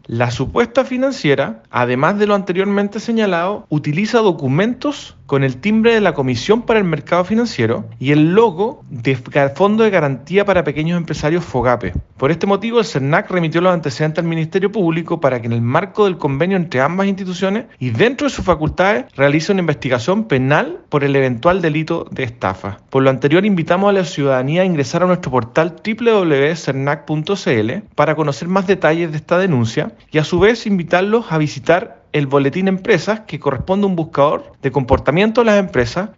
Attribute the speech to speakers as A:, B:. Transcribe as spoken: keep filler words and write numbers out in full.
A: La supuesta financiera, además de lo anteriormente señalado, utiliza documentos con el timbre de la Comisión para el Mercado Financiero y el logo de Fondo de Garantía para Pequeños Empresarios FOGAPE. Por este motivo, el CERNAC remitió los antecedentes al Ministerio Público para que en el marco del convenio entre ambas instituciones y dentro de sus facultades realice una investigación penal por el eventual delito de estafa. Por lo anterior, invitamos a la ciudadanía a ingresar a nuestro portal doble u doble u doble u punto cernac punto c l para conocer más detalles de esta denuncia y a su vez invitarlos a visitar el boletín Empresas, que corresponde a un buscador de comportamiento de las empresas